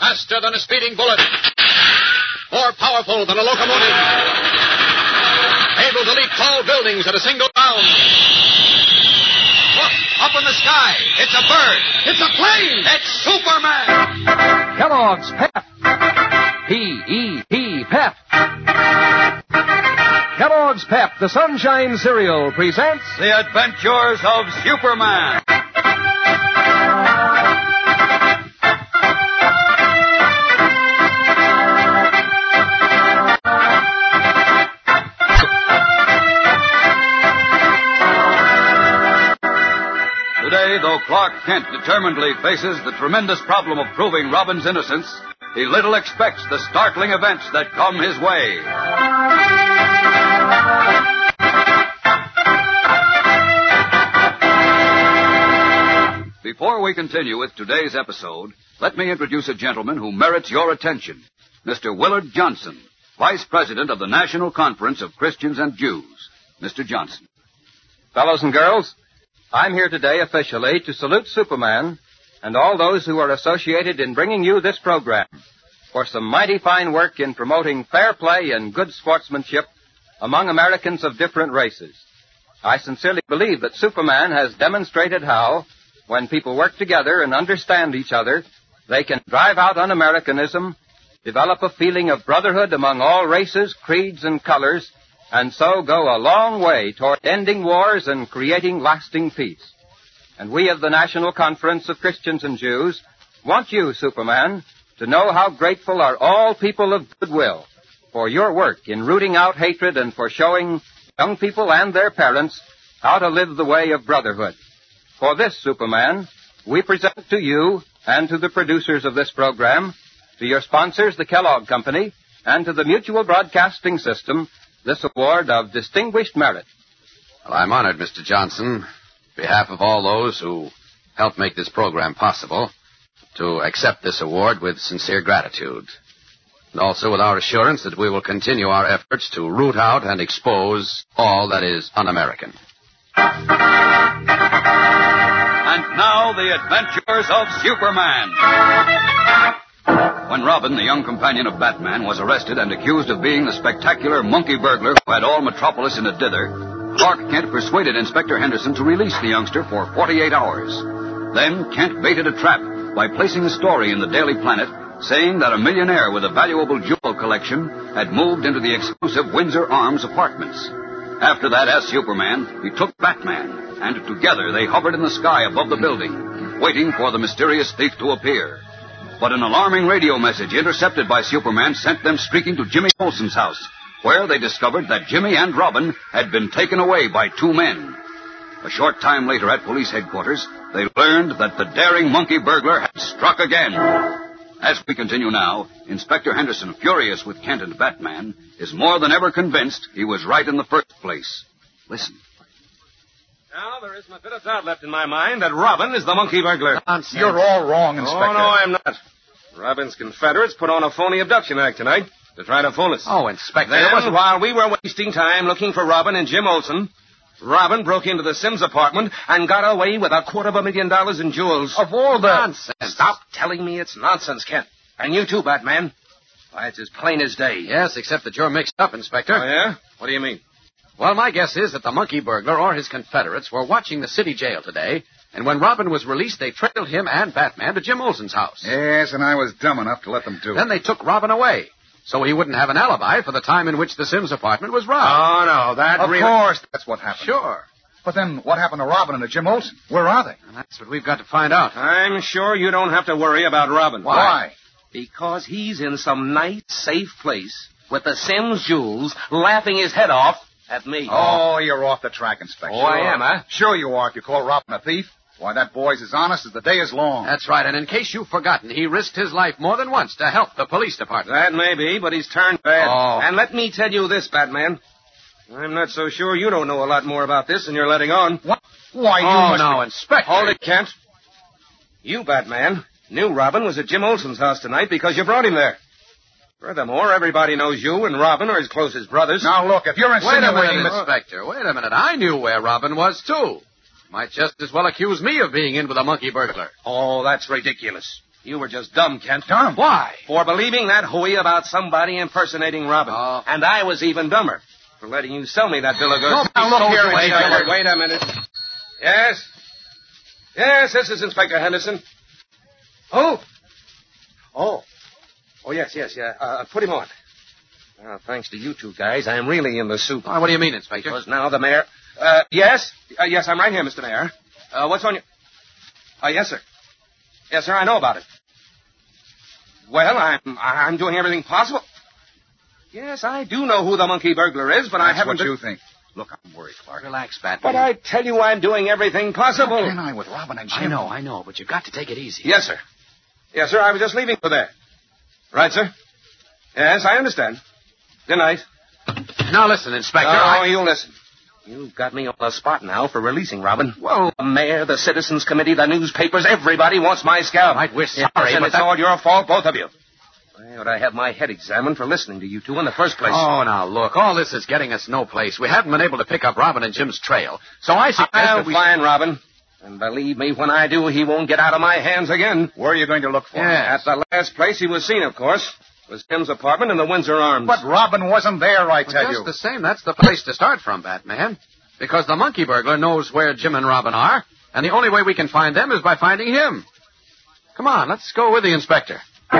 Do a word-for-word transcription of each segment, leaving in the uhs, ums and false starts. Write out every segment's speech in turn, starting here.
Faster than a speeding bullet. More powerful than a locomotive. Able to leap tall buildings at a single bound. Look, up in the sky. It's a bird. It's a plane. It's Superman. Kellogg's Pep. P E P, Pep. Kellogg's Pep, the Sunshine Cereal, presents The Adventures of Superman. Today, though Clark Kent determinedly faces the tremendous problem of proving Robin's innocence, he little expects the startling events that come his way. Before we continue with today's episode, let me introduce a gentleman who merits your attention, Mister Willard Johnson, Vice President of the National Conference of Christians and Jews. Mister Johnson. Fellows and girls, I'm here today officially to salute Superman and all those who are associated in bringing you this program for some mighty fine work in promoting fair play and good sportsmanship among Americans of different races. I sincerely believe that Superman has demonstrated how, when people work together and understand each other, they can drive out un-Americanism, develop a feeling of brotherhood among all races, creeds, and colors, and so go a long way toward ending wars and creating lasting peace. And we of the National Conference of Christians and Jews want you, Superman, to know how grateful are all people of goodwill for your work in rooting out hatred and for showing young people and their parents how to live the way of brotherhood. For this, Superman, we present to you and to the producers of this program, to your sponsors, the Kellogg Company, and to the Mutual Broadcasting System, this award of distinguished merit. Well, I'm honored, Mister Johnson, on behalf of all those who helped make this program possible, to accept this award with sincere gratitude. And also with our assurance that we will continue our efforts to root out and expose all that is un-American. And now, the adventures of Superman. When Robin, the young companion of Batman, was arrested and accused of being the spectacular monkey burglar who had all Metropolis in a dither, Clark Kent persuaded Inspector Henderson to release the youngster for forty-eight hours. Then Kent baited a trap by placing a story in the Daily Planet saying that a millionaire with a valuable jewel collection had moved into the exclusive Windsor Arms apartments. After that, as Superman, he took Batman, and together they hovered in the sky above the building, waiting for the mysterious thief to appear. But an alarming radio message intercepted by Superman sent them streaking to Jimmy Olsen's house, where they discovered that Jimmy and Robin had been taken away by two men. A short time later at police headquarters, they learned that the daring monkey burglar had struck again. As we continue now, Inspector Henderson, furious with Kent and Batman, is more than ever convinced he was right in the first place. Listen. Now, there isn't a bit of doubt left in my mind that Robin is the monkey burglar. Nonsense. You're all wrong, Inspector. Oh, no, I'm not. Robin's Confederates put on a phony abduction act tonight to try to fool us. Oh, Inspector. Then, while we were wasting time looking for Robin and Jim Olsen, Robin broke into the Sims apartment and got away with a quarter of a million dollars in jewels. Of all the... Nonsense. Stop telling me it's nonsense, Kent. And you too, Batman. Why, it's as plain as day. Yes, except that you're mixed up, Inspector. Oh, yeah? What do you mean? Well, my guess is that the monkey burglar or his Confederates were watching the city jail today, and when Robin was released, they trailed him and Batman to Jim Olsen's house. Yes, and I was dumb enough to let them do it. Then they took Robin away, so he wouldn't have an alibi for the time in which the Sims apartment was robbed. Oh, no, that Of really... course, that's what happened. Sure. But then what happened to Robin and to Jim Olsen? Where are they? And that's what we've got to find out. I'm sure you don't have to worry about Robin. Why? Why? Because he's in some nice, safe place with the Sims jewels laughing his head off at me. Oh, you're off the track, Inspector. Oh, I am, huh? Sure you are if you call Robin a thief. Why, that boy's as honest as the day is long. That's right, and in case you've forgotten, he risked his life more than once to help the police department. That may be, but he's turned bad. Oh. And let me tell you this, Batman. I'm not so sure you don't know a lot more about this than you're letting on. What? Why, you Oh, must no, be... Inspector. Hold it, Kent. You, Batman, knew Robin was at Jim Olsen's house tonight because you brought him there. Furthermore, everybody knows you and Robin are his closest brothers. Now, look, if you're Wait a insinuating minute, that... Inspector. Wait a minute. I knew where Robin was, too. Might just as well accuse me of being in with a monkey burglar. Oh, that's ridiculous. You were just dumb, Kent. Dumb? Why? For believing that hooey about somebody impersonating Robin. Oh. And I was even dumber for letting you sell me that bill of goods. No, now look here, wait, Inspector. wait, wait a minute. Yes? Yes, this is Inspector Henderson. Oh? Oh. Oh, yes, yes, yeah. Uh, put him on. Well, thanks to you two guys, I'm really in the soup. Oh, what do you mean, Inspector? Because now the mayor... Uh, yes? Uh, yes, I'm right here, Mister Mayor. Uh, what's on your... Uh, yes, sir. Yes, sir, I know about it. Well, I'm I'm doing everything possible. Yes, I do know who the monkey burglar is, but That's I haven't... what been... you think. Look, I'm worried, Clark. Relax, Batman. But I tell you I'm doing everything possible. How can I with Robin and Jim? I know, I know, but you've got to take it easy. Yes, sir. Yes, sir, I was just leaving for there. Right, sir? Yes, I understand. Good night. Now listen, Inspector. No, I... you listen. You've got me on the spot now for releasing Robin. Well, The mayor, the citizens committee, the newspapers, everybody wants my scalp. Right, we're sorry, Yes, and but it's that- all your fault, both of you. Why would I have my head examined for listening to you two in the first place? Oh, now, look, all this is getting us no place. We haven't been able to pick up Robin and Jim's trail. So I suggest I'll that we... find Robin. And believe me, when I do, he won't get out of my hands again. Where are you going to look for him? Yes. At the last place he was seen, of course, was Jim's apartment in the Windsor Arms. But Robin wasn't there, I tell Just you. the same, that's the place to start from, Batman. Because the monkey burglar knows where Jim and Robin are, and the only way we can find them is by finding him. Come on, let's go with the inspector.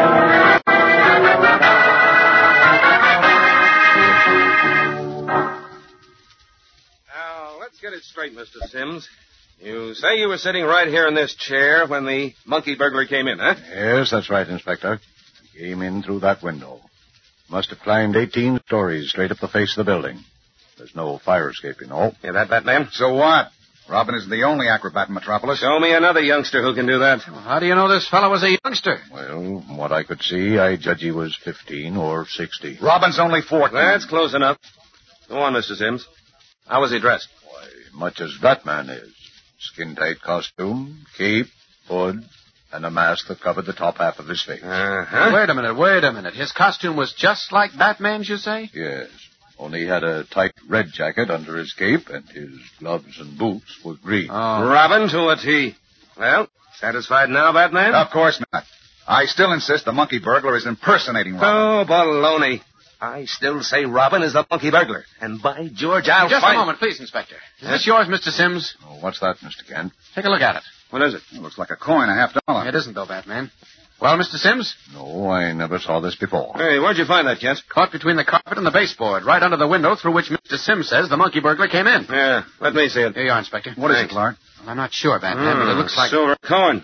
Now, let's get it straight, Mister Sims. You say you were sitting right here in this chair when the monkey burglar came in, huh? Yes, that's right, Inspector. He came in through that window. Must have climbed eighteen stories straight up the face of the building. There's no fire escape, you know. Hear that, Batman? So what? Robin isn't the only acrobat in Metropolis. Show me another youngster who can do that. How do you know this fellow was a youngster? Well, from what I could see, I judge he was fifteen or sixty. Robin's only fourteen. That's close enough. Go on, Mister Sims. How was he dressed? Why, much as that man is. Skin-tight costume, cape, hood, and a mask that covered the top half of his face. Uh-huh. Wait a minute, wait a minute. His costume was just like Batman's, you say? Yes. Only he had a tight red jacket under his cape, and his gloves and boots were green. Oh. Robin to a T. Well, satisfied now, Batman? Of course not. I still insist the monkey burglar is impersonating Robin. Oh, baloney. I still say Robin is the monkey burglar. And by George, I'll Just find... a moment, please, Inspector. Is this yours, Mister Sims? Oh, what's that, Mister Kent? Take a look at it. What is it? It looks like a coin, a half dollar. It isn't, though, Batman. Well, Mister Sims? No, I never saw this before. Hey, where'd you find that, Kent? Caught between the carpet and the baseboard, right under the window through which Mister Sims says the monkey burglar came in. Yeah, let me see it. Here you are, Inspector. What is Thanks. it, Clark? Well, I'm not sure, Batman, but it looks like... Silver coin.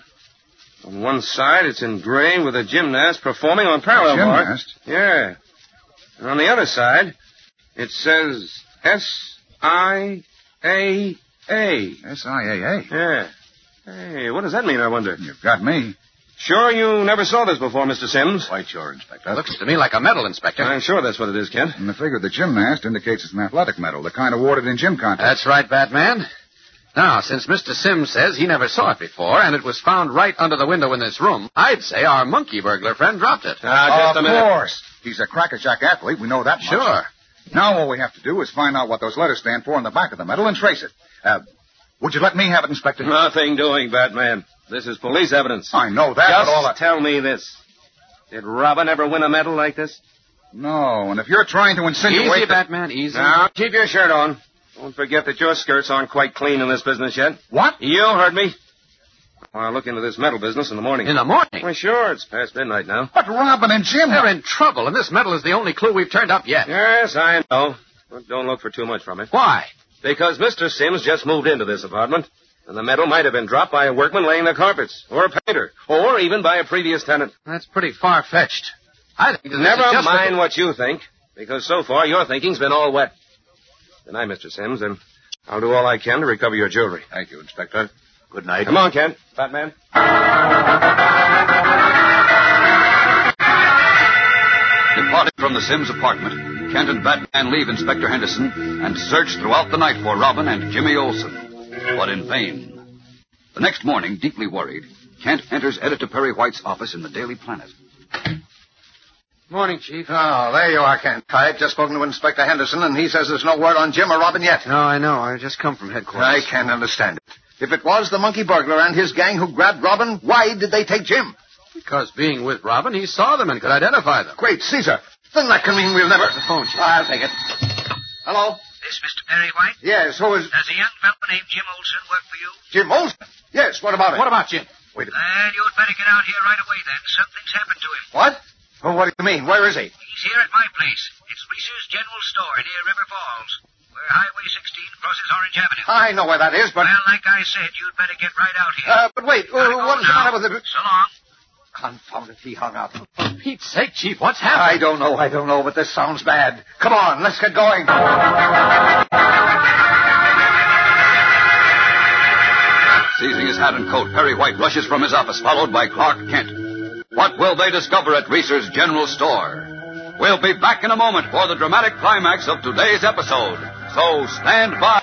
On one side, it's engraved with a gymnast performing on parallel bar. Gymnast? Yeah. And on the other side, it says S I A A. S I A A. Yeah. Hey, what does that mean, I wonder? You've got me. Sure you never saw this before, Mister Sims? Quite sure, Inspector. Looks to me like a medal, Inspector. I'm sure that's what it is, Kent. And the figure of the gymnast indicates it's an athletic medal, the kind awarded in gym contests. That's right, Batman. Now, since Mister Sims says he never saw it before, and it was found right under the window in this room, I'd say our monkey burglar friend dropped it. Ah, just of a minute. course. He's a crackerjack athlete. We know that much. Sure. Now all we have to do is find out what those letters stand for on the back of the medal and trace it. Uh, would you let me have it, Inspector? Nothing doing, Batman. This is police evidence. I know that, Just but all that... tell me this. Did Robin ever win a medal like this? No, and if you're trying to insinuate... Easy, that- Batman, easy. Now, keep your shirt on. Don't forget that your skirts aren't quite clean in this business yet. What? You heard me. I'll look into this medal business in the morning. In the morning? Well, sure, it's past midnight now. But Robin and Jim... They're in trouble, and this medal is the only clue we've turned up yet. Yes, I know. But don't look for too much from it. Why? Because Mister Sims just moved into this apartment, and the medal might have been dropped by a workman laying the carpets, or a painter, or even by a previous tenant. That's pretty far-fetched. I think that this Never is just mind a... what you think, because so far your thinking's been all wet. Good night, Mister Sims, and I'll do all I can to recover your jewelry. Thank you, Inspector. Good night. Come on, Kent. Batman. Departing from the Sims apartment, Kent and Batman leave Inspector Henderson and search throughout the night for Robin and Jimmy Olsen, but in vain. The next morning, deeply worried, Kent enters Editor Perry White's office in the Daily Planet. Morning, Chief. Oh, there you are, Kent. I've just spoken to Inspector Henderson, and he says there's no word on Jim or Robin yet. No, I know. I just come from headquarters. I can't understand it. If it was the monkey burglar and his gang who grabbed Robin, why did they take Jim? Because being with Robin, he saw them and could identify them. Great Caesar. Then that can mean we'll never... The phone, Chief. I'll take it. Hello? This Mister Perry White? Yes, who is... Does a young fellow named Jim Olson work for you? Jim Olson? Yes, what about it? What about Jim? Wait a minute. Well, you'd better get out here right away then. Something's happened to him. What? Oh, what do you mean? Where is he? He's here at my place. It's Reese's General Store near River Falls, where Highway sixteen crosses Orange Avenue. I know where that is, but... Well, like I said, you'd better get right out here. Uh, but wait, uh, Gotta go what is the now. matter with it? So long. Confound it, he hung up. For Pete's sake, Chief, what's I happened? don't know, I don't know, but this sounds bad. Come on, let's get going. Seizing his hat and coat, Perry White rushes from his office, followed by Clark Kent. What will they discover at Reese's General Store? We'll be back in a moment for the dramatic climax of today's episode. So stand by.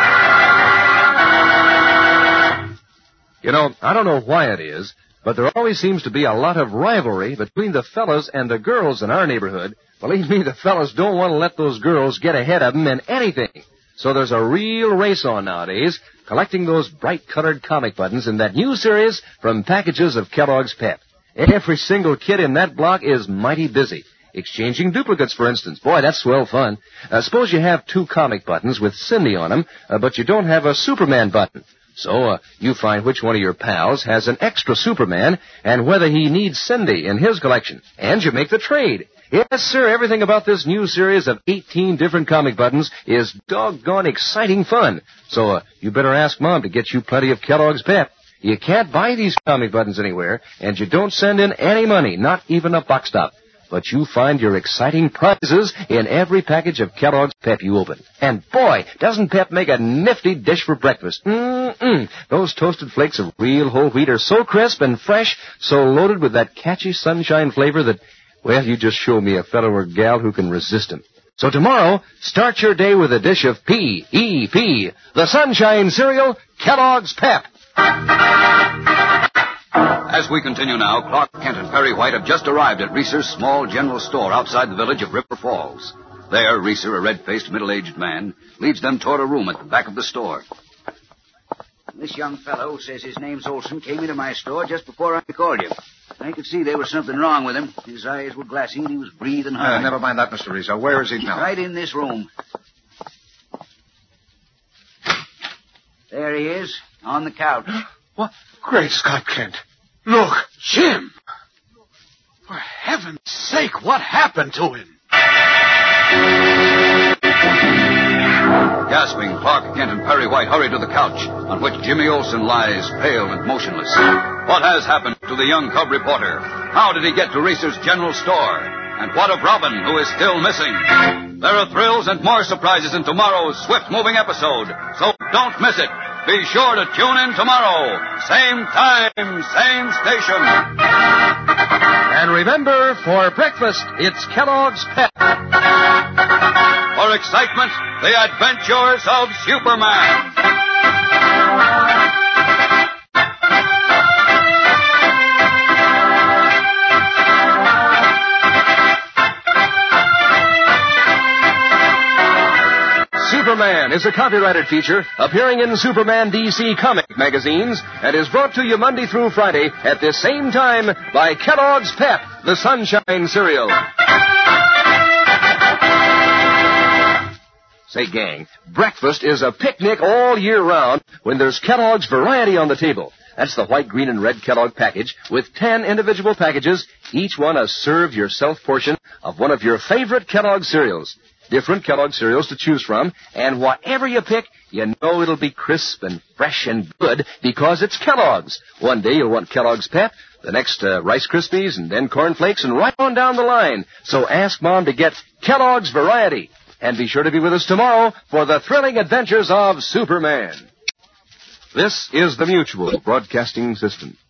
You know, I don't know why it is, but there always seems to be a lot of rivalry between the fellas and the girls in our neighborhood. Believe me, the fellas don't want to let those girls get ahead of them in anything. So there's a real race on nowadays, collecting those bright-colored comic buttons in that new series from packages of Kellogg's Pep. Every single kid in that block is mighty busy. Exchanging duplicates, for instance. Boy, that's swell fun. Uh, suppose you have two comic buttons with Cindy on them, uh, but you don't have a Superman button. So uh, you find which one of your pals has an extra Superman and whether he needs Cindy in his collection. And you make the trade. Yes, sir, everything about this new series of eighteen different comic buttons is doggone exciting fun. So uh, you better ask Mom to get you plenty of Kellogg's Pep. You can't buy these comic buttons anywhere, and you don't send in any money, not even a box stop. But you find your exciting prizes in every package of Kellogg's Pep you open. And boy, doesn't Pep make a nifty dish for breakfast. Mm-mm. Those toasted flakes of real whole wheat are so crisp and fresh, so loaded with that catchy sunshine flavor that, well, you just show me a fellow or gal who can resist them. So tomorrow, start your day with a dish of P E P, the Sunshine Cereal, Kellogg's Pep. As we continue now, Clark Kent and Perry White have just arrived at Reeser's small general store outside the village of River Falls. There, Reeser, a red-faced, middle-aged man, leads them toward a room at the back of the store. This young fellow says his name's Olson came into my store just before I called you. I could see there was something wrong with him. His eyes were glassy and he was breathing hard. Uh, never mind that, Mister Rizzo. Where is he now? Right in this room. There he is, on the couch. What? Great Scott, Kent. Look. Jim! For heaven's sake, what happened to him? Gasping, Clark Kent and Perry White hurry to the couch on which Jimmy Olsen lies, pale and motionless. What has happened to the young cub reporter? How did he get to Reeser's General Store? And what of Robin, who is still missing? There are thrills and more surprises in tomorrow's swift-moving episode, so don't miss it. Be sure to tune in tomorrow. Same time, same station. And remember, for breakfast, it's Kellogg's Pep. For excitement, the adventures of Superman. Superman is a copyrighted feature appearing in Superman D C comic magazines and is brought to you Monday through Friday at this same time by Kellogg's Pep, the Sunshine Cereal. Say, gang, breakfast is a picnic all year round when there's Kellogg's Variety on the table. That's the white, green, and red Kellogg package with ten individual packages, each one a serve-yourself portion of one of your favorite Kellogg cereals. Different Kellogg cereals to choose from, and whatever you pick, you know it'll be crisp and fresh and good because it's Kellogg's. One day you'll want Kellogg's Pep, the next uh, Rice Krispies, and then Corn Flakes, and right on down the line. So ask Mom to get Kellogg's Variety. And be sure to be with us tomorrow for the thrilling adventures of Superman. This is the Mutual Broadcasting System.